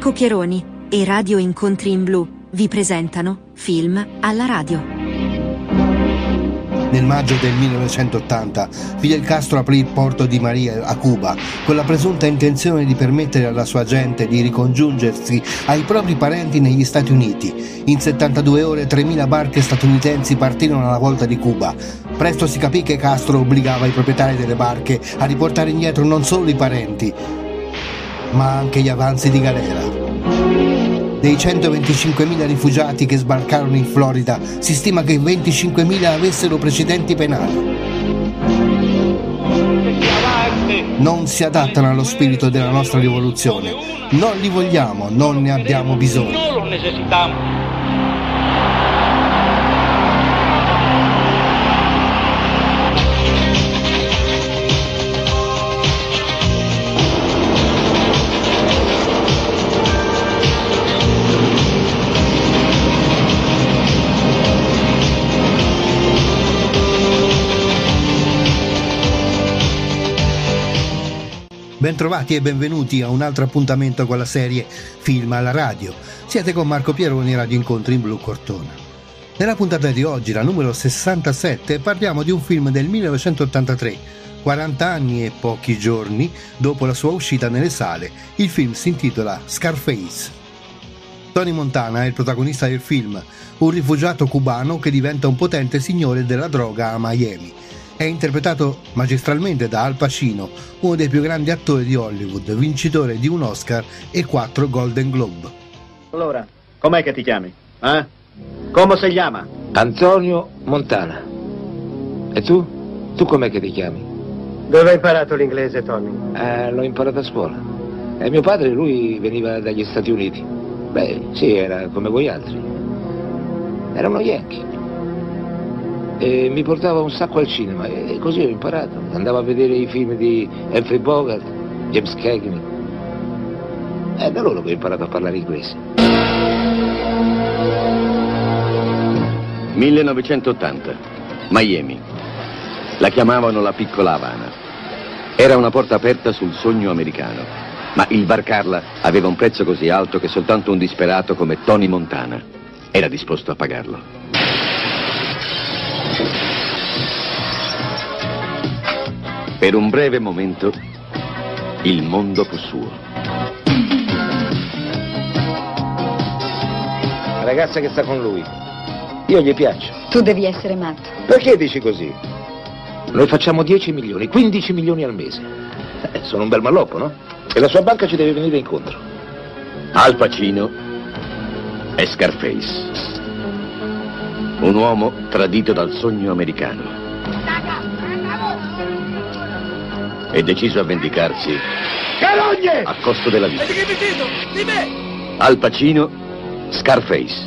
Marco Pieroni e Radio Incontri in Blu vi presentano Film alla radio. Nel maggio del 1980 Fidel Castro aprì il porto di Maria a Cuba con la presunta intenzione di permettere alla sua gente di ricongiungersi ai propri parenti negli Stati Uniti. In 72 ore 3.000 barche statunitensi partirono alla volta di Cuba. Presto si capì che Castro obbligava i proprietari delle barche a riportare indietro non solo i parenti, ma anche gli avanzi di galera. Dei 125.000 rifugiati che sbarcarono in Florida, si stima che 25.000 avessero precedenti penali. Non si adattano allo spirito della nostra rivoluzione. Non li vogliamo, non ne abbiamo bisogno. Bentrovati e benvenuti a un altro appuntamento con la serie Film alla radio. Siete con Marco Pieroni, Radio Incontri in Blu Cortona. Nella puntata di oggi, la numero 67, parliamo di un film del 1983, 40 anni e pochi giorni dopo la sua uscita nelle sale. Il film si intitola Scarface. Tony Montana è il protagonista del film, un rifugiato cubano che diventa un potente signore della droga a Miami. È interpretato magistralmente da Al Pacino, uno dei più grandi attori di Hollywood, vincitore di un Oscar e 4 Golden Globe. Allora, com'è che ti chiami? Come si chiama? Antonio Montana. E tu? Tu com'è che ti chiami? Dove hai imparato l'inglese, Tony? L'ho imparato a scuola. E mio padre, lui veniva dagli Stati Uniti. Beh, sì, era come voi altri. Era uno Yankee. E mi portava un sacco al cinema e così ho imparato. Andavo a vedere i film di Humphrey Bogart, James Cagney. È da loro che ho imparato a parlare inglese. 1980, Miami. La chiamavano la piccola Havana. Era una porta aperta sul sogno americano, ma il varcarla aveva un prezzo così alto che soltanto un disperato come Tony Montana era disposto a pagarlo. Per un breve momento, il mondo fu suo. La ragazza che sta con lui, io gli piaccio. Tu devi essere matto. Perché dici così? Noi facciamo 10 milioni, 15 milioni al mese. Sono un bel malloppo, no? E la sua banca ci deve venire incontro. Al Pacino è Scarface. Un uomo tradito dal sogno americano. È deciso a vendicarsi a costo della vita. Al Pacino, Scarface.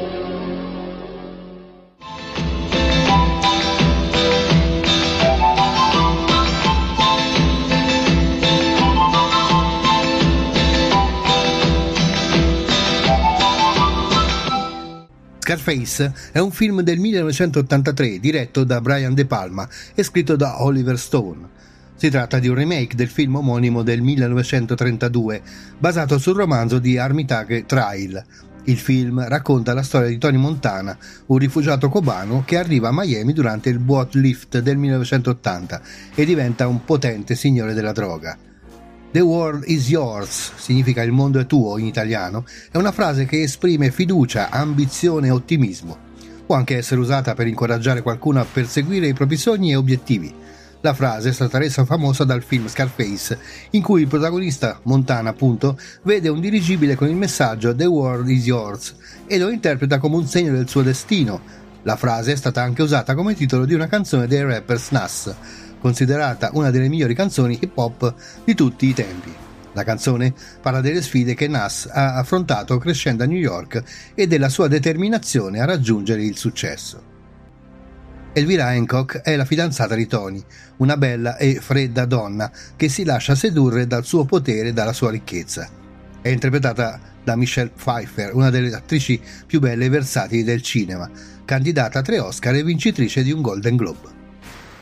Scarface è un film del 1983 diretto da Brian De Palma e scritto da Oliver Stone. Si tratta di un remake del film omonimo del 1932, basato sul romanzo di Armitage Trail. Il film racconta la storia di Tony Montana, un rifugiato cubano che arriva a Miami durante il boat lift del 1980 e diventa un potente signore della droga. The world is yours, significa il mondo è tuo in italiano, è una frase che esprime fiducia, ambizione e ottimismo. Può anche essere usata per incoraggiare qualcuno a perseguire i propri sogni e obiettivi. La frase è stata resa famosa dal film Scarface, in cui il protagonista, Montana appunto, vede un dirigibile con il messaggio The world is yours e lo interpreta come un segno del suo destino. La frase è stata anche usata come titolo di una canzone dei rappers Nas, considerata una delle migliori canzoni hip hop di tutti i tempi. La canzone parla delle sfide che Nas ha affrontato crescendo a New York e della sua determinazione a raggiungere il successo. Elvira Hancock è la fidanzata di Tony, una bella e fredda donna che si lascia sedurre dal suo potere e dalla sua ricchezza. È interpretata da Michelle Pfeiffer, una delle attrici più belle e versatili del cinema, candidata a 3 Oscar e vincitrice di un Golden Globe.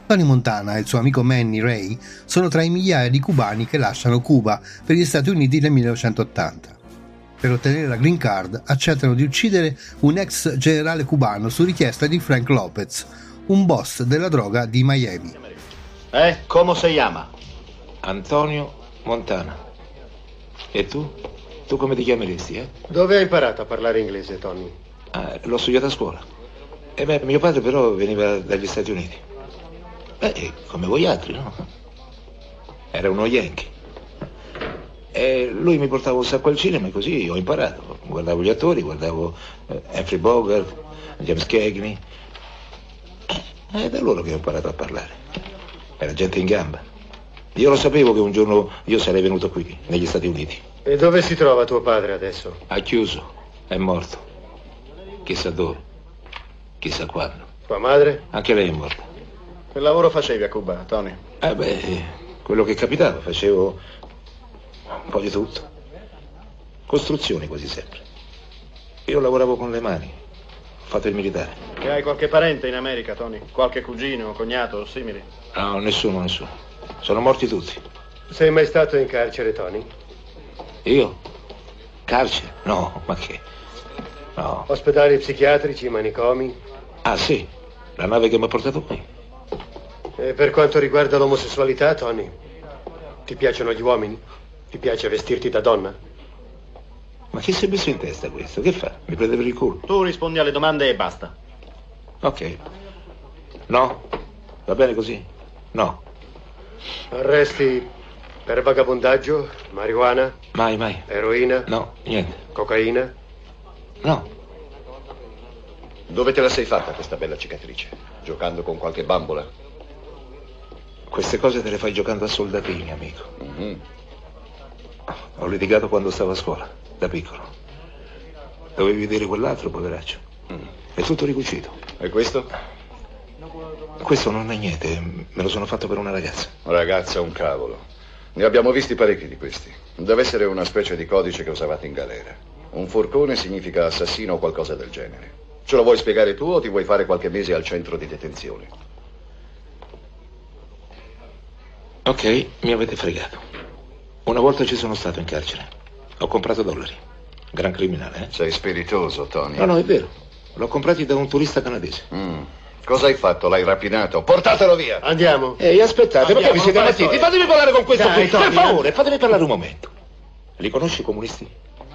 Tony Montana e il suo amico Manny Ray sono tra i migliaia di cubani che lasciano Cuba per gli Stati Uniti nel 1980. Per ottenere la green card accettano di uccidere un ex generale cubano su richiesta di Frank Lopez, un boss della droga di Miami. Come si chiama? Antonio Montana. E tu? Tu come ti chiameresti, Dove hai imparato a parlare inglese, Tony? L'ho studiato a scuola. Mio padre però veniva dagli Stati Uniti. Come voi altri, no? Era uno yankee. E lui mi portava un sacco al cinema e così ho imparato. Guardavo gli attori, guardavo Humphrey Bogart, James Cagney. È da loro che ho imparato a parlare. Era gente in gamba. Io lo sapevo che un giorno io sarei venuto qui, negli Stati Uniti. E dove si trova tuo padre adesso? Ha chiuso, è morto. Chissà dove, chissà quando. Tua madre? Anche lei è morta. Che lavoro facevi a Cuba, Tony? Quello che capitava, facevo un po' di tutto. Costruzioni quasi sempre. Io lavoravo con le mani, ho fatto il militare. E hai qualche parente in America, Tony? Qualche cugino, cognato o simili? No, nessuno. Sono morti tutti. Sei mai stato in carcere, Tony? Io? Carcere? No, ma che? No. Ospedali psichiatrici, manicomi? Ah, sì, la nave che mi ha portato qui. E per quanto riguarda l'omosessualità, Tony? Ti piacciono gli uomini? Ti piace vestirti da donna? Ma chi si è messo in testa questo? Che fa? Mi prende per il culo? Tu rispondi alle domande e basta. Ok. No? Va bene così? No. Arresti per vagabondaggio, marijuana? Mai. Eroina? No, niente. Cocaina? No. Dove te la sei fatta questa bella cicatrice? Giocando con qualche bambola? Queste cose te le fai giocando a soldatini, amico. Mm-hmm. Ho litigato quando stavo a scuola, da piccolo. Dovevi vedere quell'altro, poveraccio. È tutto ricucito. E questo? Questo non è niente, me lo sono fatto per una ragazza. Ragazza, un cavolo. Ne abbiamo visti parecchi di questi. Deve essere una specie di codice che usavate in galera. Un forcone significa assassino o qualcosa del genere. Ce lo vuoi spiegare tu o ti vuoi fare qualche mese al centro di detenzione? Ok, mi avete fregato. Una volta ci sono stato in carcere. Ho comprato dollari. Gran criminale, Sei spiritoso, Tony. No, è vero. L'ho comprati da un turista canadese. Cosa hai fatto? L'hai rapinato? Portatelo via! Andiamo. Ehi, aspettate, perché vi siete fai ammattiti? storia. Fatemi parlare con questo Dai, qui. Per Tony, favore, fatemi parlare un momento. Li conosci i comunisti?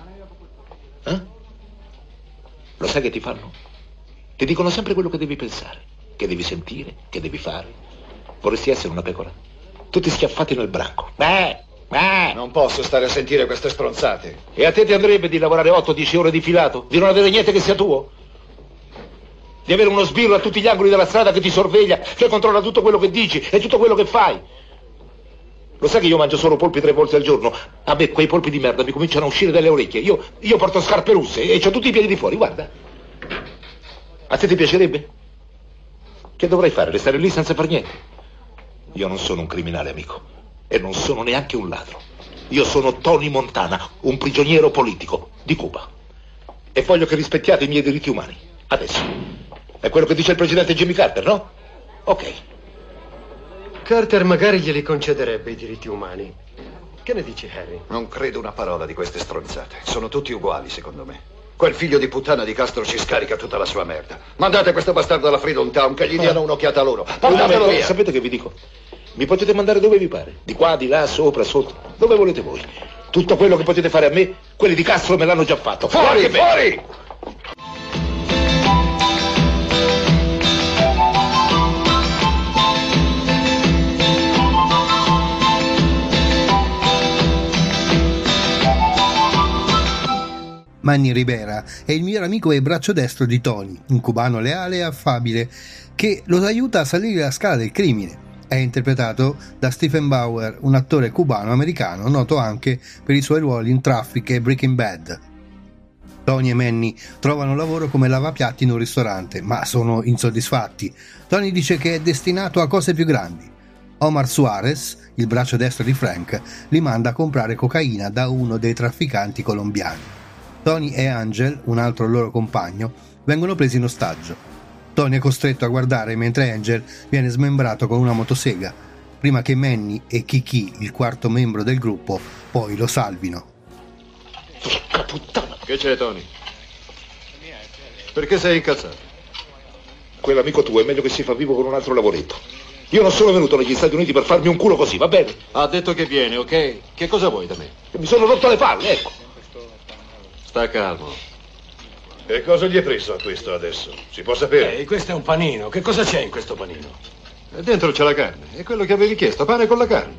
Lo sai che ti fanno? Ti dicono sempre quello che devi pensare, che devi sentire, che devi fare. Vorresti essere una pecora? Tutti schiaffati nel branco. Non posso stare a sentire queste stronzate. E a te ti andrebbe di lavorare 8-10 ore di filato? Di non avere niente che sia tuo? Di avere uno sbirro a tutti gli angoli della strada che ti sorveglia, che controlla tutto quello che dici e tutto quello che fai? Lo sai che io mangio solo polpi 3 volte al giorno? A me quei polpi di merda mi cominciano a uscire dalle orecchie. Io porto scarpe russe e ho tutti i piedi di fuori, guarda. A te ti piacerebbe? Che dovrei fare? Restare lì senza far niente? Io non sono un criminale, amico. E non sono neanche un ladro. Io sono Tony Montana, un prigioniero politico di Cuba. E voglio che rispettiate i miei diritti umani. Adesso. È quello che dice il presidente Jimmy Carter, no? Ok. Carter magari glieli concederebbe i diritti umani. Che ne dici, Harry? Non credo una parola di queste stronzate. Sono tutti uguali, secondo me. Quel figlio di puttana di Castro ci scarica tutta la sua merda. Mandate questo bastardo alla Freedom Town, che gli diano un'occhiata loro. Portatelo via! Sapete che vi dico? Mi potete mandare dove vi pare. Di qua, di là, sopra, sotto. Dove volete voi. Tutto quello che potete fare a me, quelli di Castro me l'hanno già fatto. Fuori, fuori! Manny Rivera è il miglior amico e braccio destro di Tony, un cubano leale e affabile che lo aiuta a salire la scala del crimine. È interpretato da Stephen Bauer, un attore cubano-americano noto anche per i suoi ruoli in Traffic e Breaking Bad. Tony e Manny trovano lavoro come lavapiatti in un ristorante, ma sono insoddisfatti. Tony dice che è destinato a cose più grandi. Omar Suarez, il braccio destro di Frank, li manda a comprare cocaina da uno dei trafficanti colombiani. Tony e Angel, un altro loro compagno, vengono presi in ostaggio. Tony è costretto a guardare mentre Angel viene smembrato con una motosega, prima che Manny e Kiki, il quarto membro del gruppo, poi lo salvino. Porca puttana! Che c'è, Tony? Perché sei incazzato? Quell'amico tuo è meglio che si fa vivo con un altro lavoretto. Io non sono venuto negli Stati Uniti per farmi un culo così, va bene? Ha detto che viene, ok? Che cosa vuoi da me? Mi sono rotto le palle, ecco. Sta calmo. E cosa gli è preso a questo adesso? Si può sapere? Questo è un panino. Che cosa c'è in questo panino? E dentro c'è la carne. È quello che avevi chiesto, pane con la carne.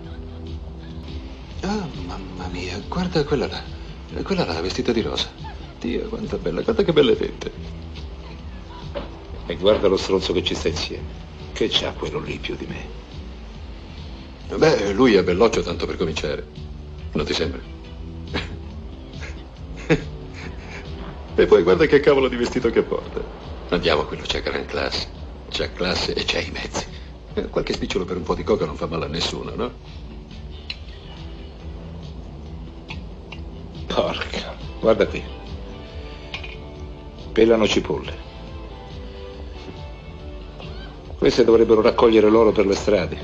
Ah, mamma mia, guarda quella là. Quella là, vestita di rosa. Dio, quanta bella, guarda che belle tette. E guarda lo stronzo che ci sta insieme. Che c'ha quello lì più di me? Beh, lui è belloccio tanto per cominciare. Non ti sembra? E poi guarda che cavolo di vestito che porta. Andiamo, quello c'è gran classe. C'è classe e c'è i mezzi. Qualche spicciolo per un po' di coca non fa male a nessuno, no? Porca, guarda qui. Pelano cipolle. Queste dovrebbero raccogliere l'oro per le strade.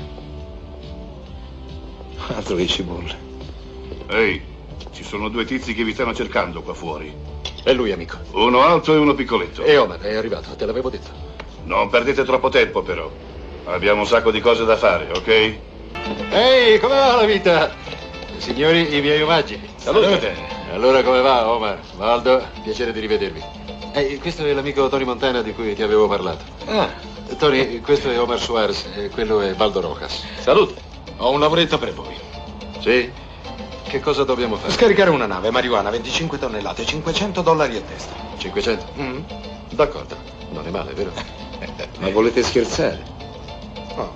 Altro che cipolle. Ehi, ci sono due tizi che vi stanno cercando qua fuori. È lui, amico. Uno alto e uno piccoletto. E Omar, è arrivato, te l'avevo detto. Non perdete troppo tempo, però. Abbiamo un sacco di cose da fare, ok? Ehi, come va la vita? Signori, i miei omaggi. Salute. Allora, come va, Omar? Valdo, piacere di rivedervi. Ehi, questo è l'amico Tony Montana di cui ti avevo parlato. Ah. Tony, questo è Omar Suarez e quello è Valdo Rojas. Salute. Ho un lavoretto per voi. Sì? Che cosa dobbiamo fare? Scaricare una nave, marijuana, 25 tonnellate, $500 a testa. 500? D'accordo, non è male, vero? Ma volete scherzare? No.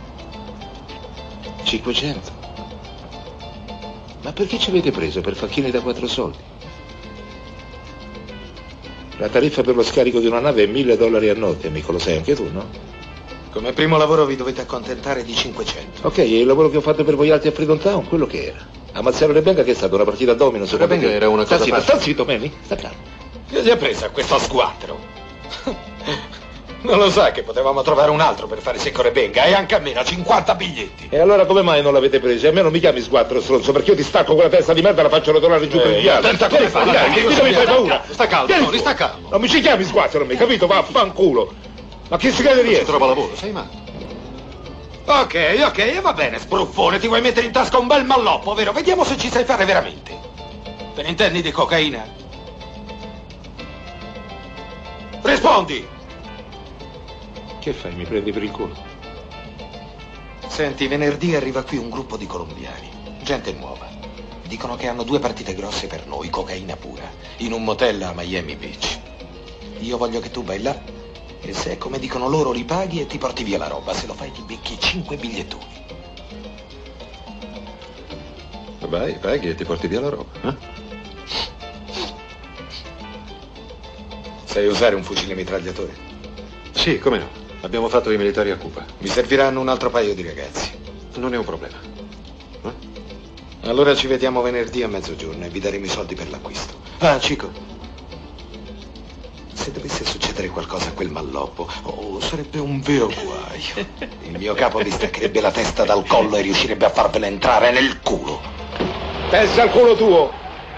500? Ma perché ci avete preso per facchini da 4 soldi? La tariffa per lo scarico di una nave è $1.000 a notte, amico, lo sai anche tu, no? Come primo lavoro vi dovete accontentare di 500. Ok, e il lavoro che ho fatto per voi altri a Freedom Town, quello che era. Ammazzare Rebenga che è stata una partita a domino. Rebenga era una cosa facile. Sta zitto, Manny, sta calmo. Che si è presa questo sguattero? Non lo sa che potevamo trovare un altro per fare secco Rebenga e anche a me, da 50 biglietti. E allora come mai non l'avete preso? A me non mi chiami sguattero, stronzo, perché io ti stacco quella testa di merda e la faccio rotolare giù per il viaggio. Attenta come fai, mi fai paura. Sta calmo, Tony, sta calmo. Non mi ci chiami sguattero, mi capito? Vaffanculo. Ma chi si crede di Si essere? trova lavoro, sei matto. Ok, va bene, sbruffone, ti vuoi mettere in tasca un bel malloppo, vero? Vediamo se ci sai fare veramente. Te ne intendi di cocaina? Rispondi! Che fai, mi prendi per il culo? Senti, venerdì arriva qui un gruppo di colombiani, gente nuova. Dicono che hanno 2 partite grosse per noi, cocaina pura, in un motel a Miami Beach. Io voglio che tu vai là e se, come dicono loro, li paghi e ti porti via la roba. Se lo fai ti becchi 5 bigliettoni. Vai, paghi e ti porti via la roba, eh? Sai usare un fucile mitragliatore? Sì, come no. Abbiamo fatto i militari a Cuba. Mi serviranno un altro paio di ragazzi. Non è un problema. Allora ci vediamo venerdì a mezzogiorno e vi daremo i soldi per l'acquisto. Ah, Chico, se dovesse succedere qualcosa a quel malloppo, sarebbe un vero guaio. Il mio capo vi staccherebbe la testa dal collo e riuscirebbe a farvela entrare nel culo. Testa al culo tuo!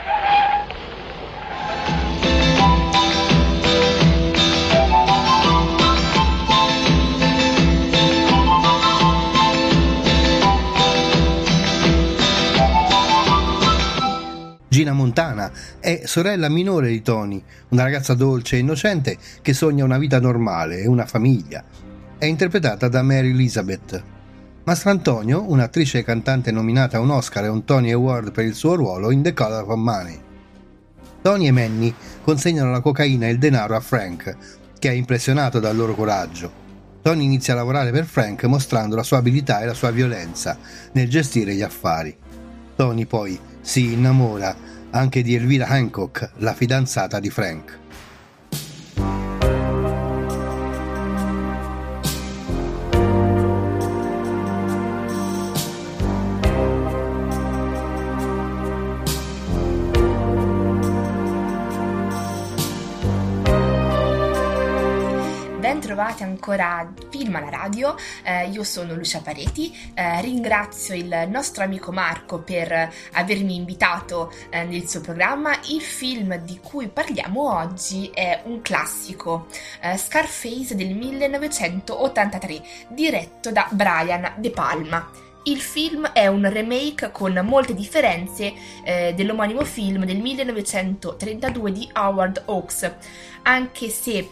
Gina Montana è sorella minore di Tony, una ragazza dolce e innocente che sogna una vita normale e una famiglia. È interpretata da Mary Elizabeth. Mastrantonio, un'attrice e cantante nominata a un Oscar e un Tony Award per il suo ruolo in The Color of Money. Tony e Manny consegnano la cocaina e il denaro a Frank, che è impressionato dal loro coraggio. Tony inizia a lavorare per Frank mostrando la sua abilità e la sua violenza nel gestire gli affari. Tony poi si innamora anche di Elvira Hancock, la fidanzata di Frank. bentrovati ancora a Film alla Radio. Io sono Lucia Pareti, ringrazio il nostro amico Marco per avermi invitato nel suo programma. Il film di cui parliamo oggi è un classico, Scarface del 1983, diretto da Brian De Palma. Il film è un remake con molte differenze dell'omonimo film del 1932 di Howard Hawks, anche se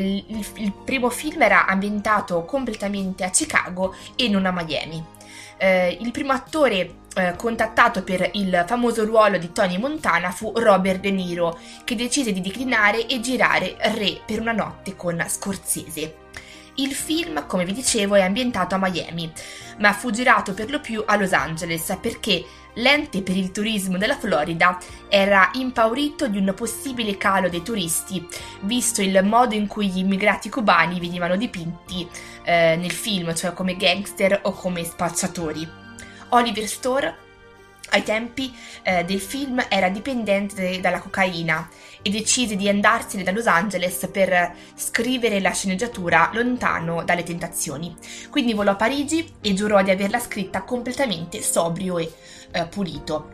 il primo film era ambientato completamente a Chicago e non a Miami. Il primo attore contattato per il famoso ruolo di Tony Montana fu Robert De Niro, che decise di declinare e girare Re per una notte con Scorsese. Il film, come vi dicevo, è ambientato a Miami, ma fu girato per lo più a Los Angeles perché l'ente per il turismo della Florida era impaurito di un possibile calo dei turisti, visto il modo in cui gli immigrati cubani venivano dipinti nel film, cioè come gangster o come spacciatori. Oliver Stone ai tempi del film era dipendente dalla cocaina e decise di andarsene da Los Angeles per scrivere la sceneggiatura lontano dalle tentazioni. Quindi volò a Parigi e giurò di averla scritta completamente sobrio e pulito.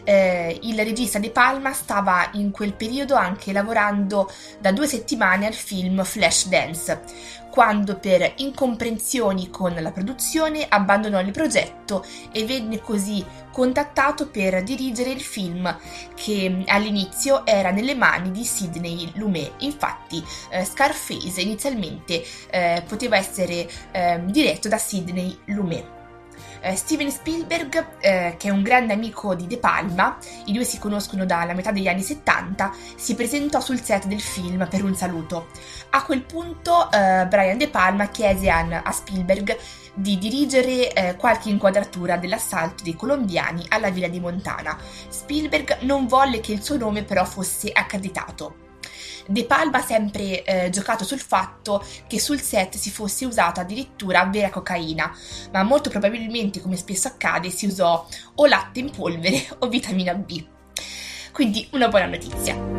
Il regista De Palma stava in quel periodo anche lavorando da 2 settimane al film Flashdance, quando per incomprensioni con la produzione abbandonò il progetto e venne così contattato per dirigere il film, che all'inizio era nelle mani di Sidney Lumet. Infatti Scarface inizialmente poteva essere diretto da Sidney Lumet. Steven Spielberg, che è un grande amico di De Palma, i due si conoscono dalla metà degli anni 70, si presentò sul set del film per un saluto. A quel punto Brian De Palma chiese a Spielberg di dirigere qualche inquadratura dell'assalto dei colombiani alla villa di Montana. Spielberg non volle che il suo nome però fosse accreditato. De Palma ha sempre giocato sul fatto che sul set si fosse usata addirittura vera cocaina, ma molto probabilmente, come spesso accade, si usò o latte in polvere o vitamina B. Quindi una buona notizia.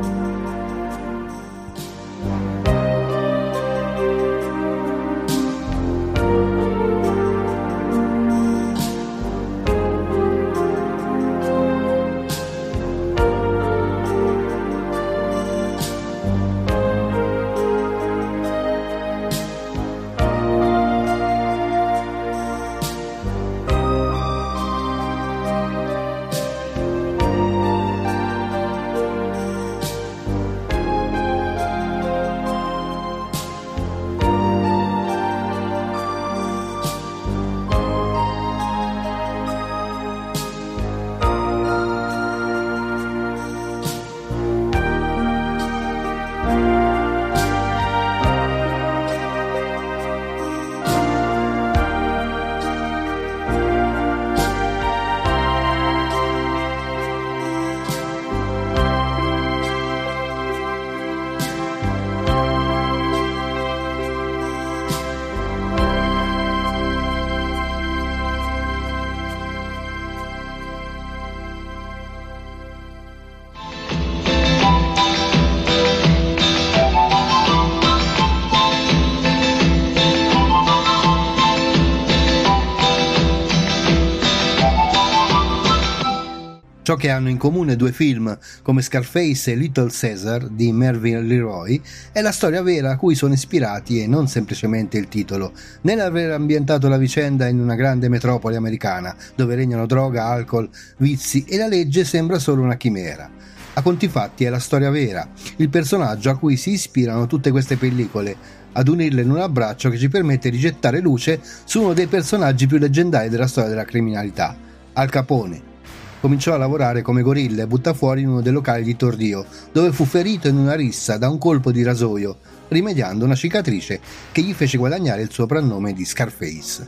Ciò che hanno in comune 2 film come Scarface e Little Caesar di Mervyn LeRoy è la storia vera a cui sono ispirati e non semplicemente il titolo, nell'aver ambientato la vicenda in una grande metropoli americana dove regnano droga, alcol, vizi e la legge sembra solo una chimera. A conti fatti è la storia vera, il personaggio a cui si ispirano tutte queste pellicole, ad unirle in un abbraccio che ci permette di gettare luce su uno dei personaggi più leggendari della storia della criminalità, Al Capone. Cominciò a lavorare come gorilla e buttafuori in uno dei locali di Tordio, dove fu ferito in una rissa da un colpo di rasoio, rimediando una cicatrice che gli fece guadagnare il soprannome di Scarface.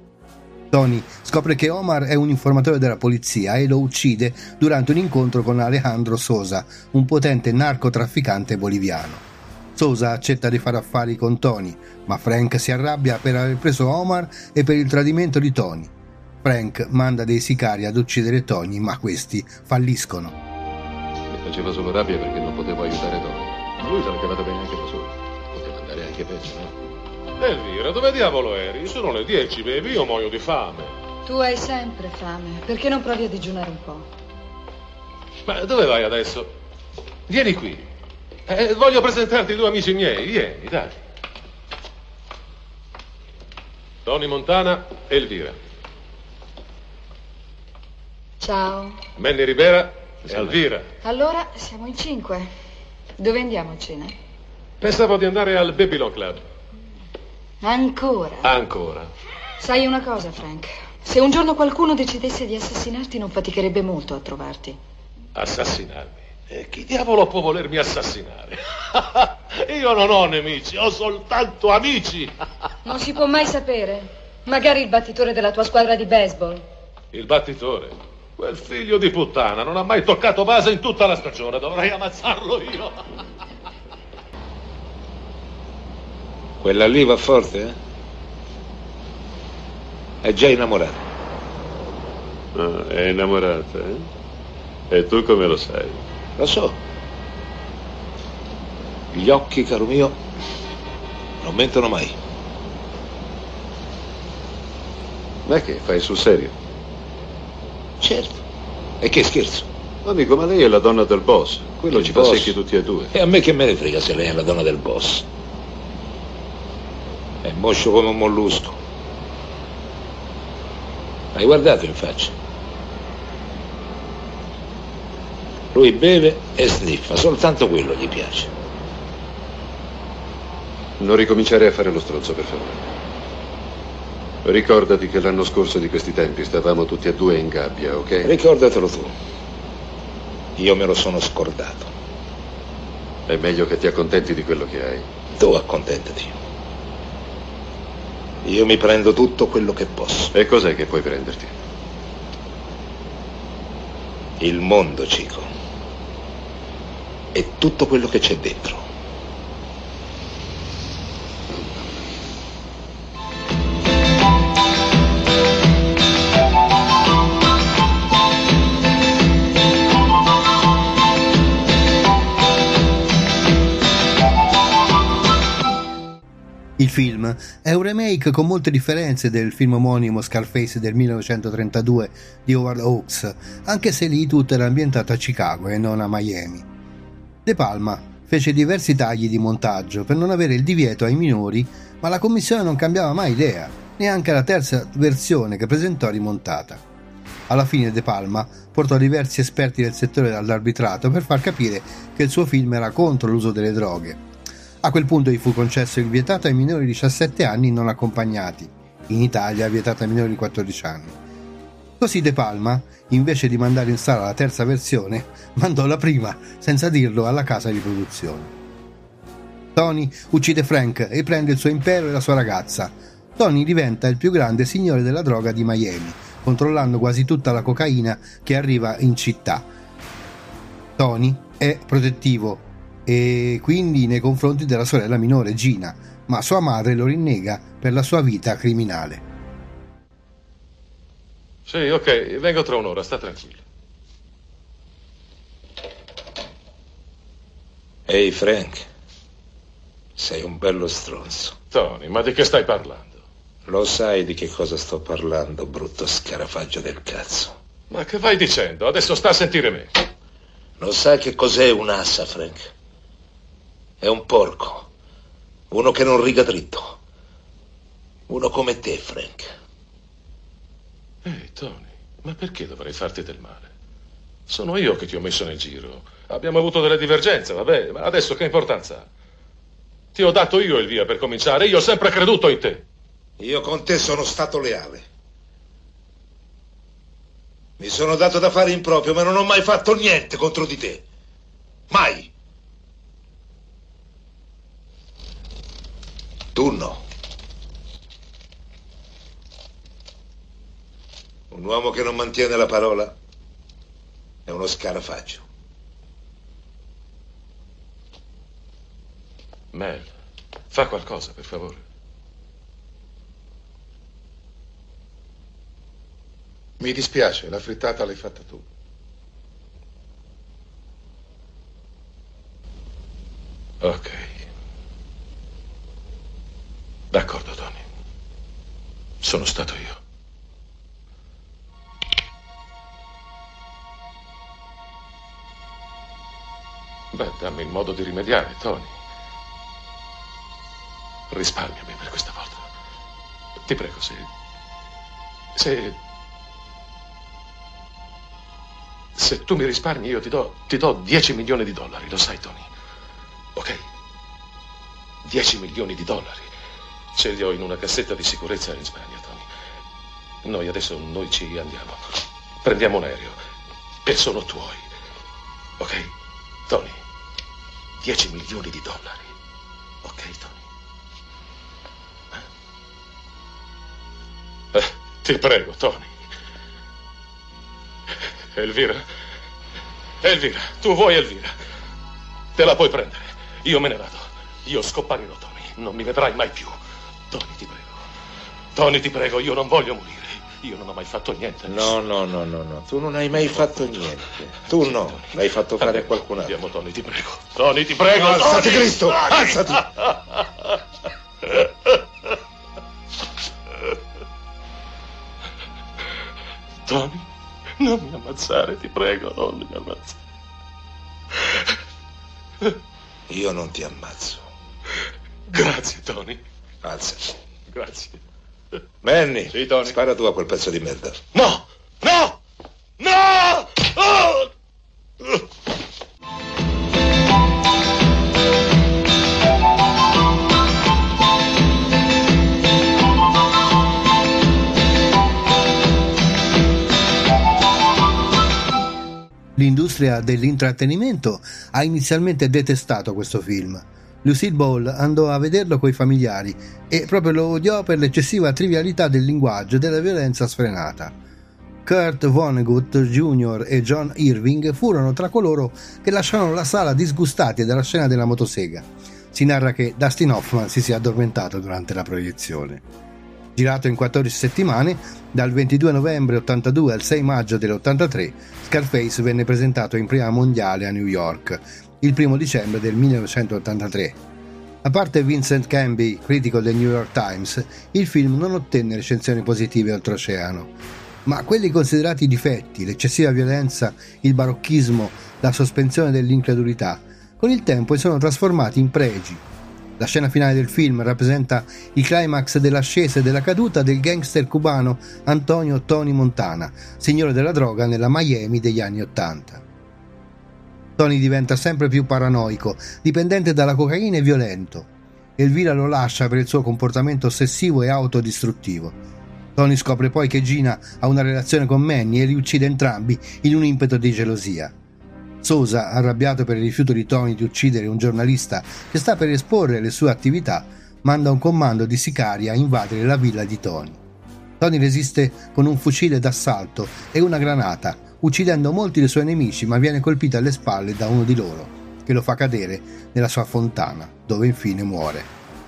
Tony scopre che Omar è un informatore della polizia e lo uccide durante un incontro con Alejandro Sosa, un potente narcotrafficante boliviano. Sosa accetta di fare affari con Tony, ma Frank si arrabbia per aver preso Omar e per il tradimento di Tony. Frank manda dei sicari ad uccidere Tony, ma questi falliscono. Mi faceva solo rabbia perché non potevo aiutare Tony. Lui se l'ha cavata bene anche da solo. Poteva andare anche peggio, no? Elvira, dove diavolo eri? Sono le 10, bevi, io muoio di fame. Tu hai sempre fame, perché non provi a digiunare un po'? Ma dove vai adesso? Vieni qui. Voglio presentarti 2 amici miei, vieni, dai. Tony Montana e Elvira. Ciao. Manny Rivera e Elvira. Allora, siamo in 5. Dove andiamo a cena? Pensavo di andare al Babylon Club. Ancora? Ancora. Sai una cosa, Frank? Se un giorno qualcuno decidesse di assassinarti, non faticherebbe molto a trovarti. Assassinarmi? E chi diavolo può volermi assassinare? Io non ho nemici, ho soltanto amici. Non si può mai sapere. Magari il battitore della tua squadra di baseball. Il battitore? Quel figlio di puttana non ha mai toccato base in tutta la stagione. Dovrei ammazzarlo io. Quella lì va forte, eh? È già innamorata. Ah, è innamorata, eh? E tu come lo sai? Lo so. Gli occhi, caro mio, non mentono mai. Ma che, fai sul serio? Certo. E che scherzo? Amico, ma lei è la donna del boss. Quello Il ci boss? fa secchi tutti e due. E a me che me ne frega se lei è la donna del boss. È moscio come un mollusco. Hai guardato in faccia? Lui beve e sniffa, soltanto quello gli piace. Non ricominciare a fare lo stronzo, per favore. Ricordati che l'anno scorso di questi tempi stavamo tutti e due in gabbia, ok? Ricordatelo tu. Io me lo sono scordato. È meglio che ti accontenti di quello che hai. Tu accontentati. Io mi prendo tutto quello che posso. E cos'è che puoi prenderti? Il mondo, Cico. E tutto quello che c'è dentro. Il film è un remake con molte differenze del film omonimo Scarface del 1932 di Howard Hawks, anche se lì tutto era ambientato a Chicago e non a Miami. De Palma fece diversi tagli di montaggio per non avere il divieto ai minori, ma la commissione non cambiava mai idea, neanche la terza versione che presentò rimontata. Alla fine De Palma portò diversi esperti del settore all'arbitrato per far capire che il suo film era contro l'uso delle droghe. A quel punto gli fu concesso il vietato ai minori di 17 anni non accompagnati, in Italia vietato ai minori di 14 anni. Così De Palma, invece di mandare in sala la terza versione, mandò la prima, senza dirlo, alla casa di produzione. Tony uccide Frank e prende il suo impero e la sua ragazza. Tony diventa il più grande signore della droga di Miami, controllando quasi tutta la cocaina che arriva in città. Tony è protettivo e quindi nei confronti della sorella minore Gina, ma sua madre lo rinnega per la sua vita criminale. Sì, ok, vengo tra un'ora, sta tranquillo. Ehi, Frank, sei un bello stronzo. Tony, ma di che stai parlando? Lo sai di che cosa sto parlando, brutto scarafaggio del cazzo. Ma che vai dicendo? Adesso sta a sentire me. Lo sai che cos'è un'assa, Frank? È un porco, uno che non riga dritto, uno come te, Frank. Ehi, Tony, ma perché dovrei farti del male? Sono io che ti ho messo nel giro. Abbiamo avuto delle divergenze, vabbè, ma adesso che importanza ha? Ti ho dato io il via per cominciare, io ho sempre creduto in te. Io con te sono stato leale. Mi sono dato da fare in proprio, ma non ho mai fatto niente contro di te. Mai. Tu no. Un uomo che non mantiene la parola è uno scarafaggio. Mel, fa qualcosa, per favore. Mi dispiace, la frittata l'hai fatta tu. Ok. Beh, dammi il modo di rimediare, Tony. Risparmiami per questa volta. Ti prego, se tu mi risparmi, io ti do $10 milioni, lo sai, Tony? Ok? $10 milioni. Ce li ho in una cassetta di sicurezza in Spagna, Tony. Noi ci andiamo. Prendiamo un aereo. E sono tuoi. Ok? Tony, $10 milioni. Ok, Tony? Ti prego, Tony. Elvira, tu vuoi Elvira? Te la puoi prendere. Io me ne vado. Io scomparirò, Tony. Non mi vedrai mai più. Tony, ti prego. Tony, ti prego, io non voglio morire. Io non ho mai fatto niente. No. Tu non hai mai fatto niente. Tu no. L'hai fatto fare a qualcun altro. Andiamo, Tony, ti prego. Tony, ti prego. No, alzati, Tony! Cristo! Alzati! Tony, non mi ammazzare, ti prego, non mi ammazzare. Io non ti ammazzo. Grazie, Tony. Alzati. Grazie. Manny, sì, Tony. Spara tu a quel pezzo di merda. No! Oh! L'industria dell'intrattenimento ha inizialmente detestato questo film. Lucille Ball andò a vederlo coi familiari e proprio lo odiò per l'eccessiva trivialità del linguaggio e della violenza sfrenata. Kurt Vonnegut Jr. e John Irving furono tra coloro che lasciarono la sala disgustati dalla scena della motosega. Si narra che Dustin Hoffman si sia addormentato durante la proiezione. Girato in 14 settimane, dal 22 novembre 82 al 6 maggio dell'83, Scarface venne presentato in prima mondiale a New York il 1 dicembre del 1983. A parte Vincent Canby, critico del New York Times, il film non ottenne recensioni positive oltreoceano, ma quelli considerati difetti, l'eccessiva violenza, il barocchismo, la sospensione dell'incredulità, con il tempo si sono trasformati in pregi. La scena finale del film rappresenta il climax dell'ascesa e della caduta del gangster cubano Antonio Tony Montana, signore della droga nella Miami degli anni '80. Tony diventa sempre più paranoico, dipendente dalla cocaina e violento. Elvira lo lascia per il suo comportamento ossessivo e autodistruttivo. Tony scopre poi che Gina ha una relazione con Manny e li uccide entrambi in un impeto di gelosia. Sosa, arrabbiato per il rifiuto di Tony di uccidere un giornalista che sta per esporre le sue attività, manda un comando di sicari a invadere la villa di Tony. Tony resiste con un fucile d'assalto e una granata, uccidendo molti dei suoi nemici, ma viene colpito alle spalle da uno di loro, che lo fa cadere nella sua fontana, dove infine muore.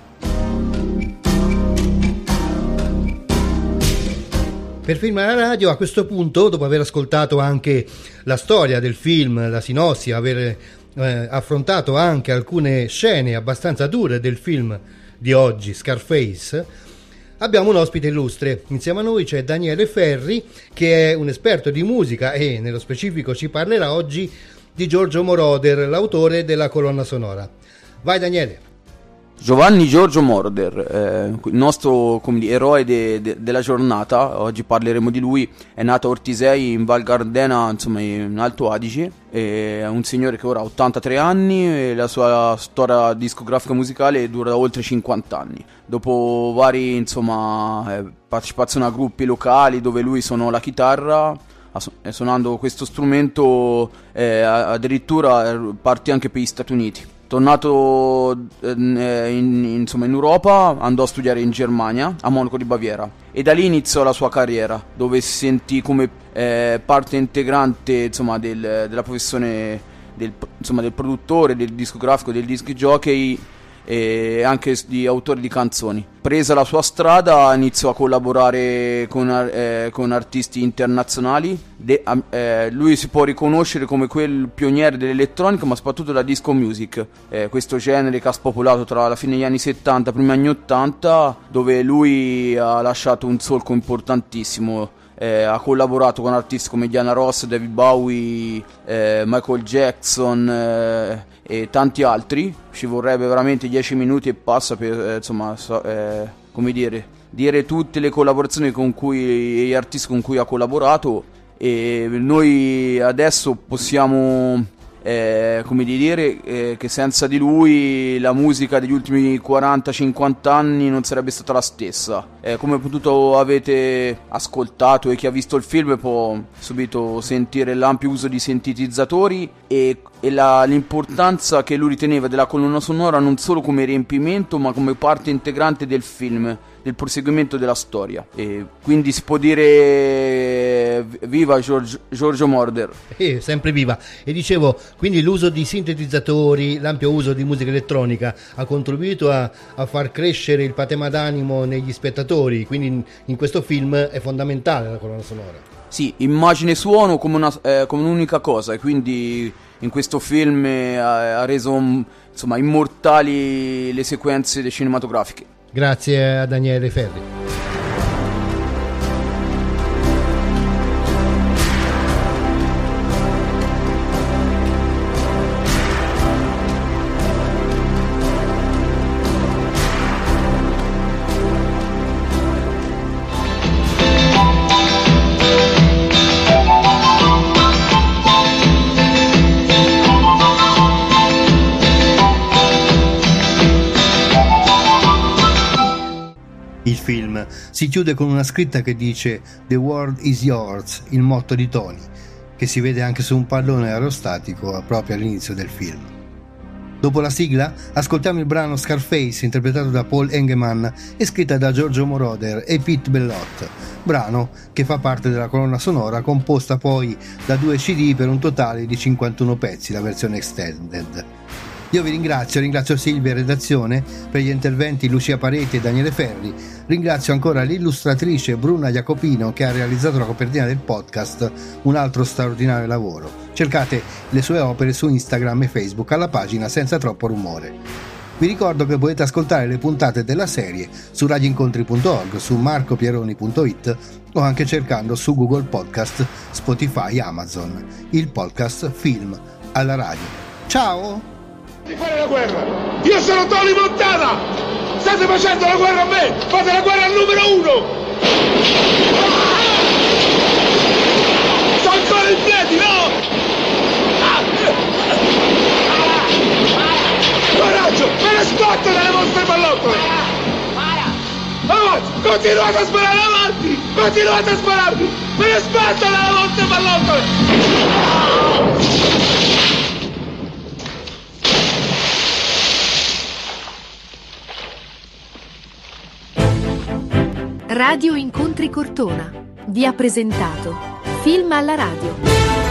Per Film alla Radio, a questo punto, dopo aver ascoltato anche la storia del film, la sinossi, aver affrontato anche alcune scene abbastanza dure del film di oggi, Scarface, abbiamo un ospite illustre. Insieme a noi c'è Daniele Ferri, che è un esperto di musica e nello specifico ci parlerà oggi di Giorgio Moroder, l'autore della colonna sonora. Vai Daniele. Giovanni Giorgio Moroder, il nostro eroe della giornata. Oggi parleremo di lui. È nato a Ortisei in Val Gardena, insomma in Alto Adige. È un signore che ora ha 83 anni e la sua storia discografica musicale dura da oltre 50 anni. Dopo vari partecipazioni a gruppi locali dove lui suonò la chitarra, suonando questo strumento, addirittura partì anche per gli Stati Uniti. Tornato in Europa, andò a studiare in Germania, a Monaco di Baviera, e da lì iniziò la sua carriera, dove si sentì come parte integrante della professione del produttore, del discografico, del disc jockey, e anche di autori di canzoni. Presa la sua strada, iniziò a collaborare con artisti internazionali. Lui si può riconoscere come quel pioniere dell'elettronica, ma soprattutto della disco music, questo genere che ha spopolato tra la fine degli anni 70 e primi anni 80, dove lui ha lasciato un solco importantissimo. Ha collaborato con artisti come Diana Ross, David Bowie, Michael Jackson e tanti altri. Ci vorrebbe veramente 10 minuti e passa per come dire tutte le collaborazioni con cui, gli artisti con cui ha collaborato, e noi adesso possiamo che senza di lui la musica degli ultimi 40-50 anni non sarebbe stata la stessa. Come potuto avete ascoltato, e chi ha visto il film può subito sentire l'ampio uso di sintetizzatori e l'importanza che lui riteneva della colonna sonora non solo come riempimento ma come parte integrante del film, del proseguimento della storia. E quindi si può dire viva Giorgio Moroder. Sempre viva. E dicevo, quindi l'uso di sintetizzatori, l'ampio uso di musica elettronica ha contribuito a far crescere il patema d'animo negli spettatori, quindi in questo film è fondamentale la colonna sonora. Sì, immagine e suono come un'unica cosa, e quindi in questo film ha reso immortali le sequenze cinematografiche. Grazie a Daniele Ferri. Il film si chiude con una scritta che dice "The world is yours", il motto di Tony, che si vede anche su un pallone aerostatico proprio all'inizio del film. Dopo la sigla ascoltiamo il brano Scarface, interpretato da Paul Engemann e scritta da Giorgio Moroder e Pete Bellotte, brano che fa parte della colonna sonora composta poi da 2 CD per un totale di 51 pezzi, la versione extended. Io vi ringrazio Silvia e redazione per gli interventi Lucia Pareti e Daniele Ferri, ringrazio ancora l'illustratrice Bruna Jacopino che ha realizzato la copertina del podcast, un altro straordinario lavoro. Cercate le sue opere su Instagram e Facebook alla pagina Senza Troppo Rumore. Vi ricordo che potete ascoltare le puntate della serie su radioincontri.org, su marcopieroni.it o anche cercando su Google Podcast, Spotify, Amazon, il podcast Film alla radio. Ciao! Di fare la guerra! Io sono Tony Montana! State facendo la guerra a me! Fate la guerra al numero 1! Sono ancora in piedi, no? Coraggio! Me ne sbatto dalle vostre pallottole! Avanti! Continuate a sparare avanti! Continuate a spararmi! Me ne sbatto dalle vostre pallottole! Radio Incontri Cortona vi ha presentato Film alla radio.